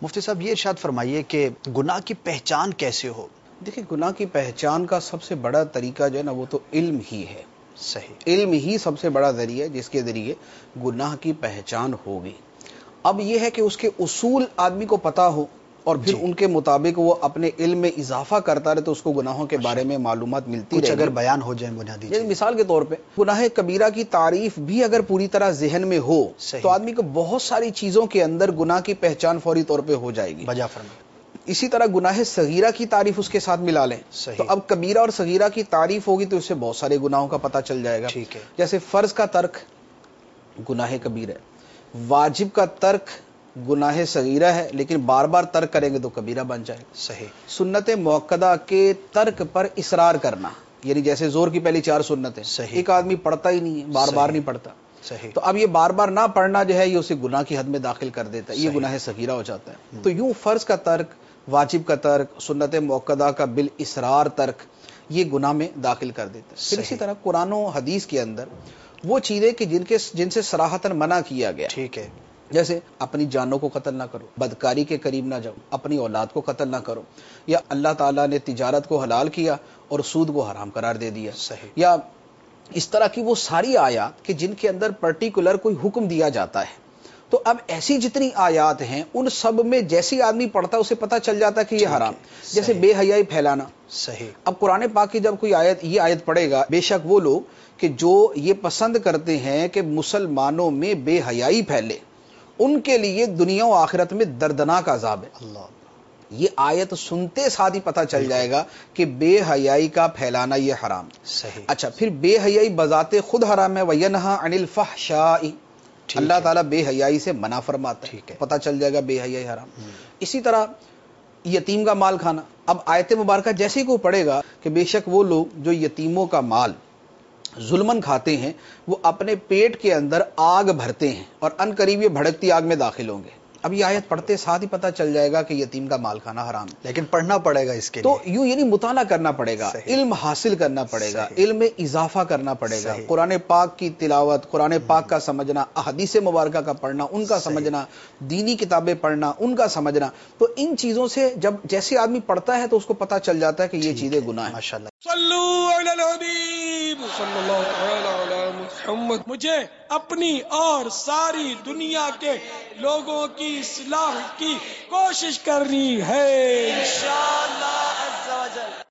مفتی صاحب یہ ارشاد فرمائیے کہ گناہ کی پہچان کیسے ہو؟ دیکھیں، گناہ کی پہچان کا سب سے بڑا طریقہ جو ہے نا وہ تو علم ہی ہے. صحیح. علم ہی سب سے بڑا ذریعہ ہے جس کے ذریعے گناہ کی پہچان ہوگی. اب یہ ہے کہ اس کے اصول آدمی کو پتا ہو اور پھر ان کے مطابق وہ اپنے علم میں اضافہ کرتا رہے تو اس کو گناہوں کے بارے میں معلومات ملتی رہے. کچھ اگر بیان ہو جائیں بنیادی جیسے مثال کے طور پہ گناہ کبیرہ کی تعریف بھی اگر پوری طرح ذہن میں ہو تو آدمی کو بہت ساری چیزوں کے اندر گناہ کی پہچان فوری طور پہ ہو جائے گی. بجا فرمائیں. اسی طرح گناہ صغیرہ کی تعریف اس کے ساتھ ملا لیں تو اب کبیرہ اور صغیرہ کی تعریف ہوگی تو اس سے بہت سارے گناہوں کا پتہ چل جائے گا. ٹھیک ہے. جیسے فرض کا ترک گناہ کبیرہ ہے، واجب کا ترک گناہ صغیرہ ہے لیکن بار بار ترک کریں گے تو کبیرہ بن جائے گا. صحیح. سنت موقدہ کے ترک پر اصرار کرنا، یعنی جیسے زور کی پہلی 4 سنتیں ایک آدمی پڑھتا ہی نہیں، بار بار نہیں پڑھتا، تو اب یہ بار بار نہ پڑھنا جو ہے یہ اسے گناہ کی حد میں داخل کر دیتا ہے، یہ گناہ صغیرہ ہو جاتا ہے. تو یوں فرض کا ترک، واجب کا ترک، سنت موقدہ کا بالاسرار ترک یہ گناہ میں داخل کر دیتا ہے. پھر اسی طرح قرآن و حدیث کے اندر وہ چیزیں کہ جن سے صراحتاً منع کیا گیا، ٹھیک ہے، جیسے اپنی جانوں کو قتل نہ کرو، بدکاری کے قریب نہ جاؤ، اپنی اولاد کو قتل نہ کرو، یا اللہ تعالیٰ نے تجارت کو حلال کیا اور سود کو حرام قرار دے دیا. صحیح. یا اس طرح کی وہ ساری آیات کہ جن کے اندر پرٹیکولر کوئی حکم دیا جاتا ہے. تو اب ایسی جتنی آیات ہیں ان سب میں جیسی آدمی پڑھتا ہے اسے پتہ چل جاتا ہے کہ یہ حرام. جیسے بے حیائی پھیلانا. صحیح. اب قرآن پاک کی جب کوئی یہ آیت پڑھے گا، بے شک وہ لوگ کہ جو یہ پسند کرتے ہیں کہ مسلمانوں میں بے حیائی پھیلے ان کے لیے دنیا و آخرت میں دردناک عذاب ہے. اللہ. یہ آیت سنتے ساتھ ہی پتہ چل جائے گا کہ بے حیائی کا پھیلانا یہ حرام. صحیح. اچھا، پھر بے حیائی بذات خود حرام ہے. وَيَنْهَا عَنِ الْفَحْشَاءِ، اللہ تعالیٰ بے حیائی سے منع فرماتا ہے. پتہ چل جائے گا بے حیائی حرام. اسی طرح یتیم کا مال کھانا. اب آیت مبارکہ جیسے ہی کوئی پڑھے گا کہ بے شک وہ لوگ جو یتیموں کا مال ظلمن کھاتے ہیں وہ اپنے پیٹ کے اندر آگ بھرتے ہیں اور ان قریب یہ بھڑکتی آگ میں داخل ہوں گے. اب یہ آیت پڑھتے ساتھ ہی پتہ چل جائے گا کہ یتیم کا مال کھانا حرام ہے. لیکن پڑھنا پڑے گا اس کے تو لیے. یوں یعنی مطالعہ کرنا پڑے گا، علم حاصل کرنا پڑے گا، علم میں اضافہ کرنا پڑے گا. قرآن پاک کی تلاوت، قرآن پاک کا سمجھنا، احادیث مبارکہ کا پڑھنا، ان کا سمجھنا، دینی کتابیں پڑھنا، ان کا سمجھنا. تو ان چیزوں سے جب جیسے آدمی پڑھتا ہے تو اس کو پتہ چل جاتا ہے کہ یہ چیزیں گناہ ہیں. ماشاءاللہ. صلو علی الحبیب صلی اللہ تعالی علی محمد. مجھے اپنی اور ساری دنیا کے لوگوں کی اصلاح کی کوشش کرنی ہے انشاءاللہ عز و جل.